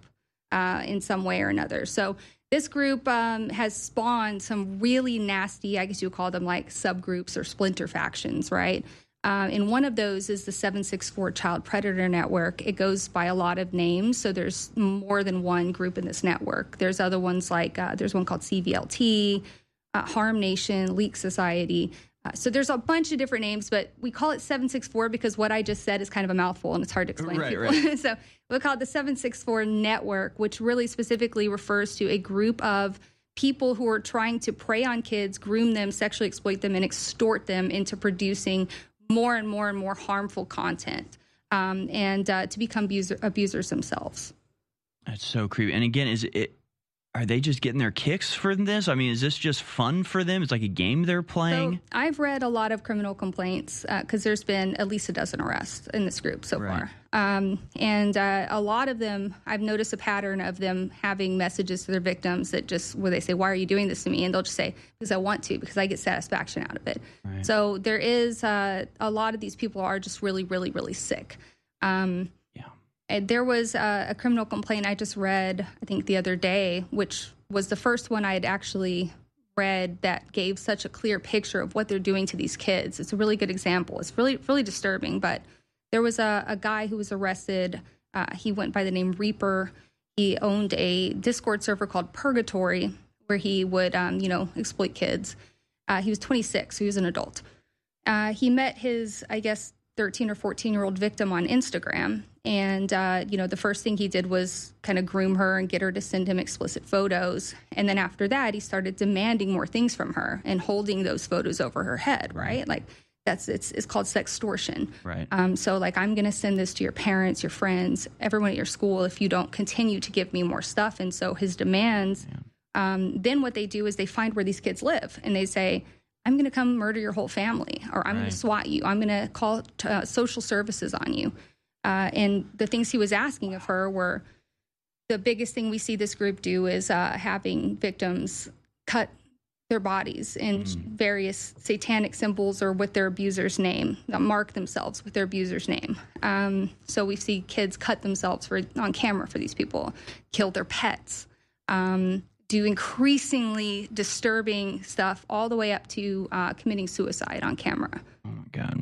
in some way or another. So this group has spawned some really nasty, I guess you would call them subgroups or splinter factions, right? And one of those is the 764 Child Predator Network. It goes by a lot of names, so there's more than one group in this network. There's other ones there's one called CVLT, Harm Nation, Leak Society. So there's a bunch of different names, but we call it 764 because what I just said is kind of a mouthful and it's hard to explain to people. Right. So we'll call it the 764 Network, which really specifically refers to a group of people who are trying to prey on kids, groom them, sexually exploit them, and extort them into producing more and more and more harmful content and to become abusers themselves. That's so creepy. And again, are they just getting their kicks from this? I mean, is this just fun for them? It's like a game they're playing? So I've read a lot of criminal complaints because there's been at least a dozen arrests in this group so far. And a lot of them, I've noticed a pattern of them having messages to their victims where they say, why are you doing this to me? And they'll just say, because I want to, because I get satisfaction out of it. Right. So there is a lot of these people are just really, really, really sick. And there was a criminal complaint I just read, I think the other day, which was the first one I had actually read that gave such a clear picture of what they're doing to these kids. It's a really good example. It's really, really disturbing. But there was a guy who was arrested. He went by the name Reaper. He owned a Discord server called Purgatory, where he would, exploit kids. He was 26, so he was an adult. He met his, 13 or 14-year-old victim on Instagram. And, the first thing he did was kind of groom her and get her to send him explicit photos. And then after that, he started demanding more things from her and holding those photos over her head, right? It's called sextortion. Right. So I'm going to send this to your parents, your friends, everyone at your school if you don't continue to give me more stuff. And so his demands, then what they do is they find where these kids live and they say, I'm going to come murder your whole family, or I'm going to SWAT you. I'm going to call social services on you. And the things he was asking of her were, the biggest thing we see this group do is having victims cut their bodies in various satanic symbols or with their abuser's name, that mark themselves with their abuser's name. So we see kids cut themselves on camera for these people, kill their pets, do increasingly disturbing stuff all the way up to committing suicide on camera. Oh my God.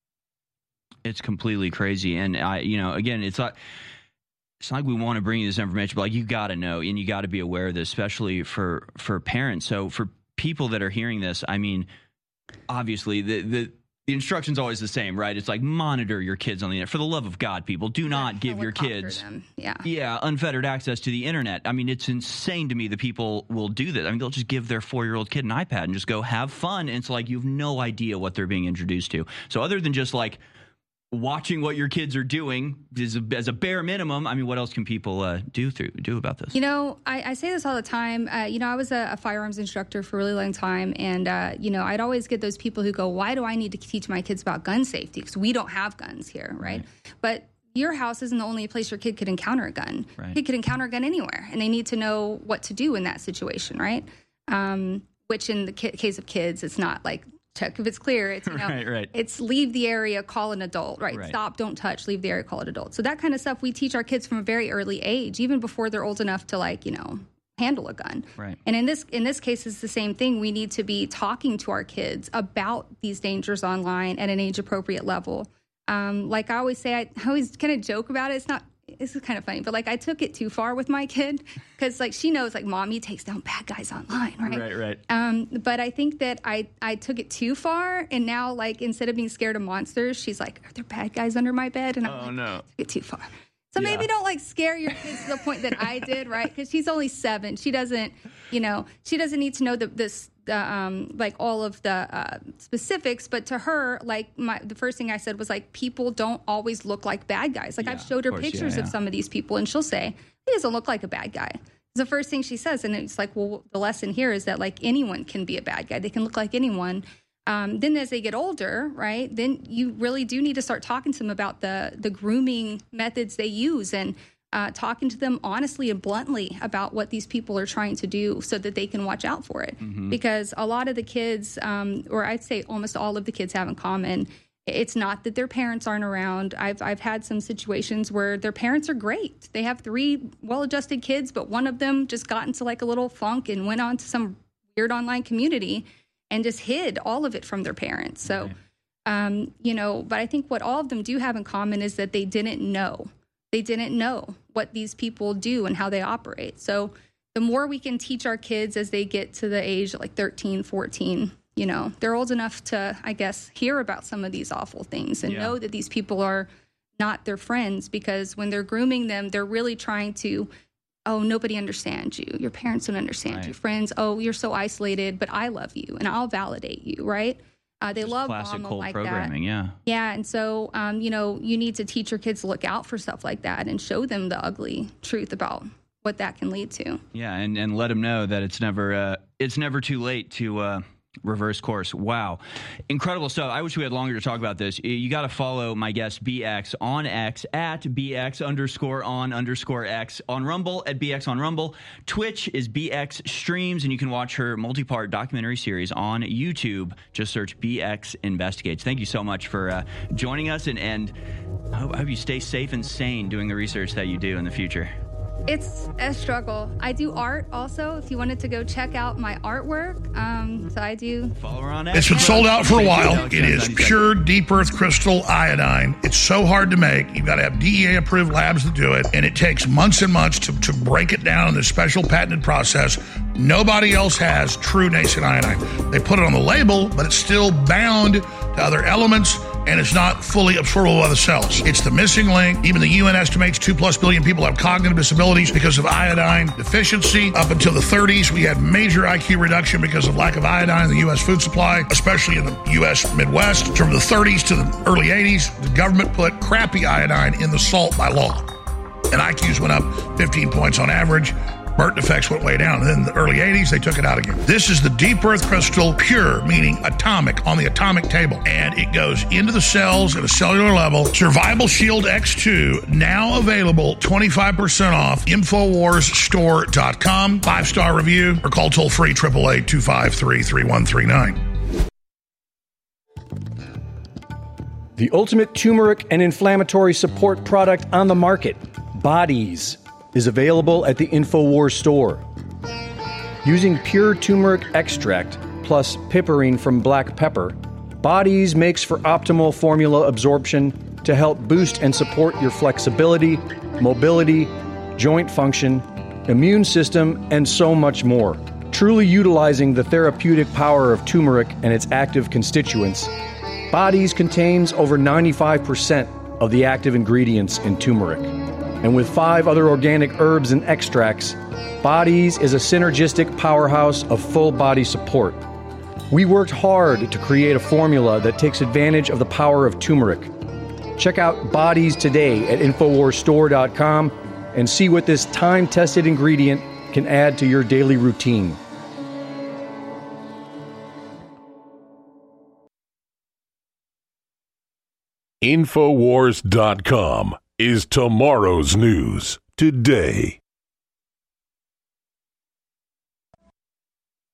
It's completely crazy. And again, it's not like we want to bring you this information, but like, you got to know, and you got to be aware of this, especially for parents. So for people that are hearing this, I mean, obviously the instruction's always the same, right? It's like, monitor your kids on the internet. For the love of God, people, do not give your kids unfettered access to the internet. I mean, it's insane to me that people will do that. I mean, they'll just give their 4-year-old kid an iPad and just go have fun. And it's like, you have no idea what they're being introduced to. So other than just like watching what your kids are doing as a bare minimum, I mean, what else can people do about this? I say this all the time. I was a firearms instructor for a really long time. And, I'd always get those people who go, why do I need to teach my kids about gun safety? Because we don't have guns here, right? But your house isn't the only place your kid could encounter a gun. Right. Kid could encounter a gun anywhere. And they need to know what to do in that situation, right? Which in the case of kids, it's not like, check if it's clear. It's It's leave the area, call an adult, right? Stop, don't touch, leave the area, call an adult. So that kind of stuff we teach our kids from a very early age, even before they're old enough to handle a gun. Right. And in this case, it's the same thing. We need to be talking to our kids about these dangers online at an age appropriate level. Like I always say, I always kind of joke about it. This is kind of funny, but like I took it too far with my kid because like she knows like Mommy takes down bad guys online, right? Right. But I think that I took it too far, and now like instead of being scared of monsters, she's like, are there bad guys under my bed? And I'm I took it too far. So maybe don't like scare your kids to the point that I did, right? Because she's only 7. She doesn't need to know like all of the specifics. But to her, like the first thing I said was like, people don't always look like bad guys. Like I've showed her pictures of some of these people, and she'll say, he doesn't look like a bad guy. It's the first thing she says, and it's like, well, the lesson here is that like anyone can be a bad guy. They can look like anyone. Then as they get older, right, then you really do need to start talking to them about the grooming methods they use, and talking to them honestly and bluntly about what these people are trying to do so that they can watch out for it. Mm-hmm. Because a lot of the kids, or I'd say almost all of the kids have in common, it's not that their parents aren't around. I've had some situations where their parents are great. They have 3 well-adjusted kids, but one of them just got into like a little funk and went on to some weird online community and just hid all of it from their parents. So, but I think what all of them do have in common is that they didn't know. They didn't know what these people do and how they operate. So the more we can teach our kids as they get to the age of like 13, 14, they're old enough to, I guess, hear about some of these awful things and know that these people are not their friends, because when they're grooming them, they're really trying to, oh, nobody understands you. Your parents don't understand you. Friends, oh, you're so isolated, but I love you and I'll validate you, right? They just love classic mama cold like programming, that. Yeah, and so, you need to teach your kids to look out for stuff like that and show them the ugly truth about what that can lead to. Yeah, and let them know that it's never too late to reverse course. Wow. Incredible stuff. I wish we had longer to talk about this. You got to follow my guest BX on X at BX_on_X, on Rumble at BX on Rumble. Twitch is BX Streams, and you can watch her multi-part documentary series on YouTube. Just search BX Investigates. Thank you so much for joining us, and I hope you stay safe and sane doing the research that you do in the future. It's a struggle. I do art also, if you wanted to go check out my artwork. So I do. Follow her on It's been sold out for a while. It is pure deep earth crystal iodine. It's so hard to make. You've got to have DEA approved labs that do it. And it takes months and months to break it down in this special patented process. Nobody else has true nascent iodine. They put it on the label, but it's still bound to other elements, and it's not fully absorbable by the cells. It's the missing link. Even the UN estimates 2+ billion people have cognitive disabilities because of iodine deficiency. Up until the 30s, we had major IQ reduction because of lack of iodine in the U.S. food supply, especially in the U.S. Midwest. From the 30s to the early 80s, the government put crappy iodine in the salt by law. And IQs went up 15 points on average. burnt defects went way down. And then in the early 80s, they took it out again. This is the deep earth crystal pure, meaning atomic, on the atomic table. And it goes into the cells at a cellular level. Survival Shield X2, now available 25% off. InfoWarsStore.com. 5-star review or call toll free 888-253-3139. The ultimate turmeric and inflammatory support product on the market, Bodies, is available at the InfoWars store. Using pure turmeric extract plus piperine from black pepper, Bodies makes for optimal formula absorption to help boost and support your flexibility, mobility, joint function, immune system, and so much more. Truly utilizing the therapeutic power of turmeric and its active constituents, Bodies contains over 95% of the active ingredients in turmeric. And with 5 other organic herbs and extracts, Bodies is a synergistic powerhouse of full body support. We worked hard to create a formula that takes advantage of the power of turmeric. Check out Bodies today at InfoWarsStore.com and see what this time-tested ingredient can add to your daily routine. InfoWars.com is tomorrow's news today.